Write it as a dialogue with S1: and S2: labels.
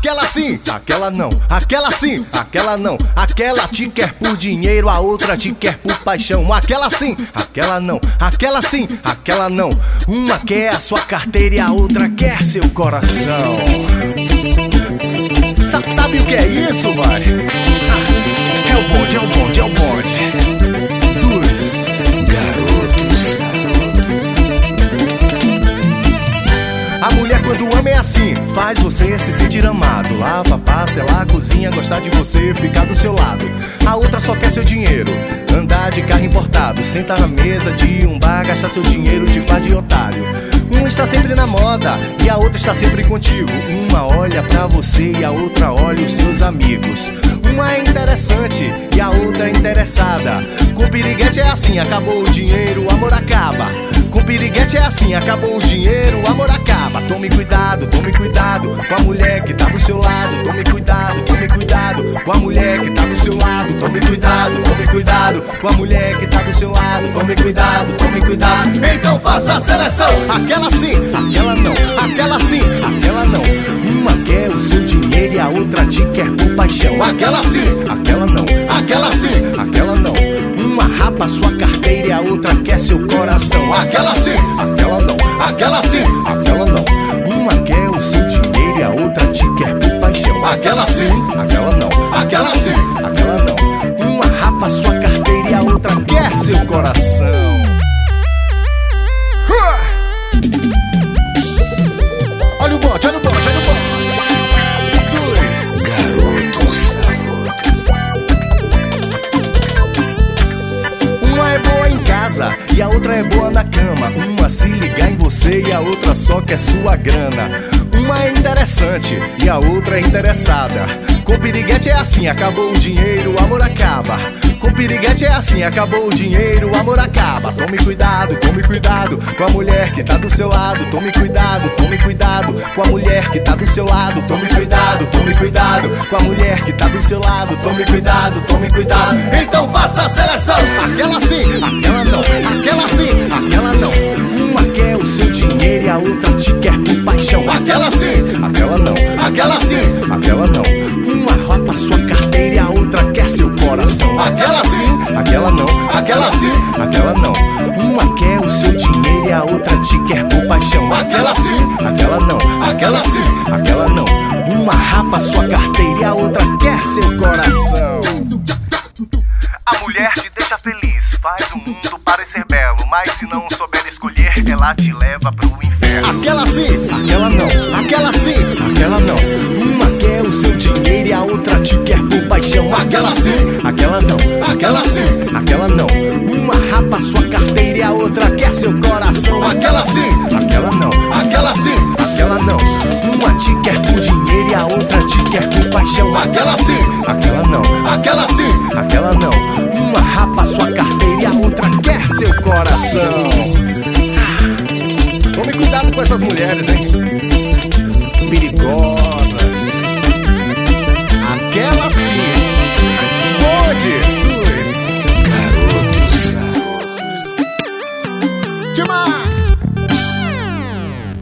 S1: Aquela sim, aquela não, aquela sim, aquela não. Aquela te quer por dinheiro, a outra te quer por paixão. Aquela sim, aquela não, aquela sim, aquela não. Uma quer a sua carteira e a outra quer seu coração. Sabe o que é isso, vai? É o bonde, é o bonde, é o bonde dos garotos. A mulher quando ama é assim, faz você se sentir amado. Lava, passa, ela cozinha, gostar de você, ficar do seu lado. A outra só quer seu dinheiro, andar de carro importado, sentar na mesa de um bar, gastar seu dinheiro, te faz de otário. Um está sempre na moda e a outra está sempre contigo. Uma olha pra você e a outra olha os seus amigos. Uma é interessante e a outra é interessada. Com piriguete é assim, acabou o dinheiro, o amor acaba. Com piriguete é assim, acabou o dinheiro, o amor acaba. Tome cuidado com a mulher que tá do seu lado. Tome cuidado com a mulher que tá do seu lado. Tome cuidado com a mulher que tá do seu lado. Tome cuidado. Então faça a seleção. Aquela sim, aquela não, aquela sim, aquela não. Uma quer o seu dinheiro e a outra te quer por paixão. Aquela sim, aquela não, aquela sim, aquela não. Uma rapa sua carteira e a outra quer seu coração. Aquela sim, aquela não, aquela sim, aquela não. Uma quer o seu dinheiro e a outra te quer por paixão. Aquela sim, aquela não, aquela sim, aquela não. Uma rapa sua carteira e a outra quer seu coração. Olha o bonde, olha o bonde, olha o bonde. Dois garotos. Uma é boa em casa e a outra é boa na cama. Uma se ligar em você e a outra só quer sua grana. Uma é interessante e a outra é interessada. Com piriguete é assim, acabou o dinheiro, o amor acaba. Com piriguete é assim, acabou o dinheiro, o amor acaba. Tome cuidado com a mulher que tá do seu lado. Tome cuidado com a mulher que tá do seu lado. Tome cuidado com a mulher que tá do seu lado. Tome cuidado. Então faça a seleção. Aquela sim, aquela não, aquela sim, aquela não. Uma quer o seu dinheiro e a outra te quer por paixão. Aquela sim, aquela não, aquela sim, aquela não. Uma rouba sua carteira e a outra quer seu coração. Aquela sim, aquela não, aquela sim, aquela não. Uma quer o seu dinheiro e a outra te quer por paixão. Aquela sim, aquela não, aquela sim, aquela não. Uma rapa sua carteira e a outra quer seu coração. A mulher te deixa feliz, faz o mundo parecer belo. Mas se não souber escolher, ela te leva pro inferno. Aquela sim, aquela não, aquela sim, aquela não. Uma quer o seu dinheiro e a outra te quer por paixão. Aquela sim, aquela não, aquela sim, aquela não. Uma rapa sua carteira e a outra quer seu coração. Aquela sim, aquela não, aquela sim, aquela não. Uma te quer por dinheiro e a outra te quer por paixão. Aquela sim, aquela não, aquela sim, aquela não. Uma rapa sua carteira e a outra quer seu coração. Tome cuidado com essas mulheres, hein? Perigosas.